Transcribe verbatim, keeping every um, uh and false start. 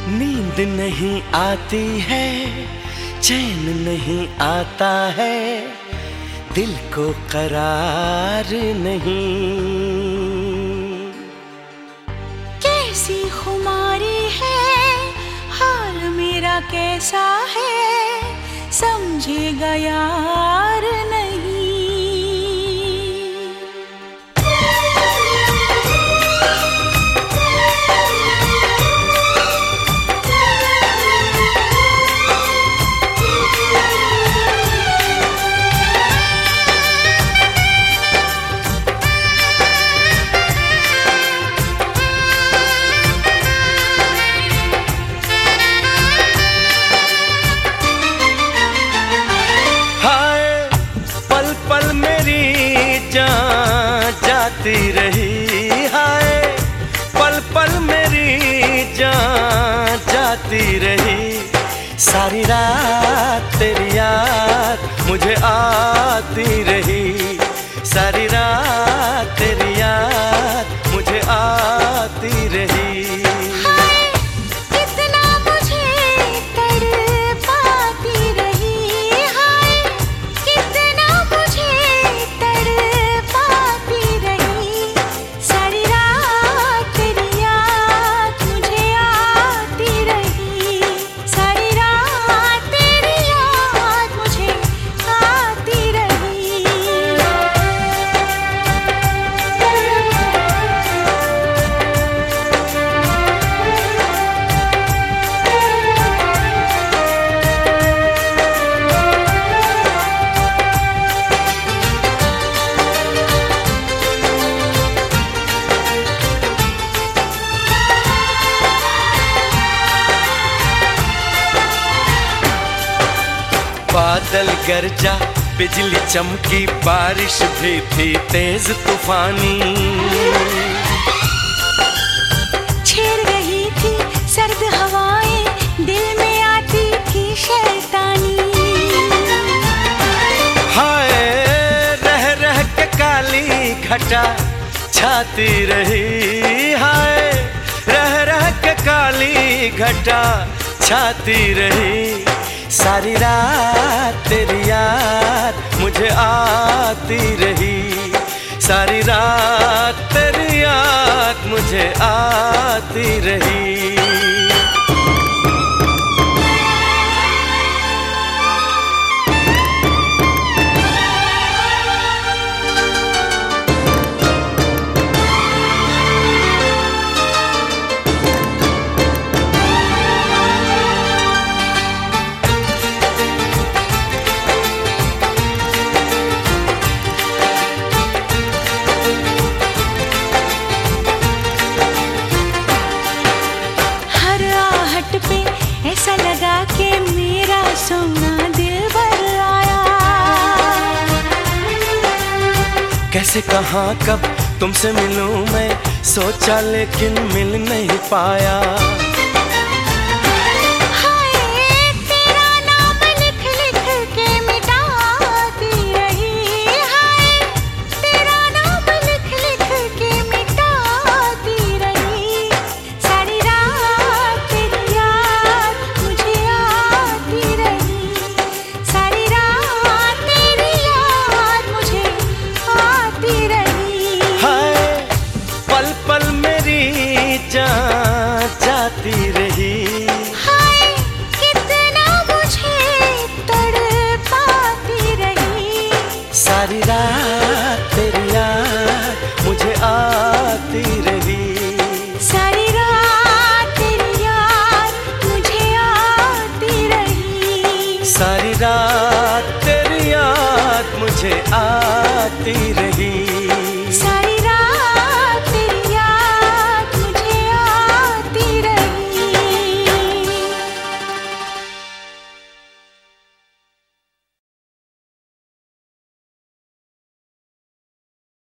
नींद नहीं आती है, चैन नहीं आता है, दिल को करार नहीं। कैसी खुमारी है, हाल मेरा कैसा है, समझेगा यार नहीं। पल मेरी जान जाती रही, हाय पल पल मेरी जान जाती रही। सारी रात तेरी याद मुझे आती रही, सारी रात तेरी याद मुझे आती रही। बादल गरजा, बिजली चमकी, बारिश भी थी तेज तूफानी। छेड़ रही थी सर्द हवाएं, दिल में आती थी शैतानी। हाय रह रह के काली घटा छाती रही, हाय रह रह के काली घटा छाती रही। सारी रात तेरी याद मुझे आती रही, सारी रात तेरी याद मुझे आती रही। पे ऐसा लगा कि मेरा सोना दिल भर आया। कैसे कहाँ कब तुमसे मिलूं मैं, सोचा लेकिन मिल नहीं पाया। जान जाती रही, हाय कितना मुझे तड़पाती रही। सारी रात तेरी याद मुझे आती रही, सारी रात तेरी याद मुझे आती रही, सारी रात तेरी याद मुझे आती रही।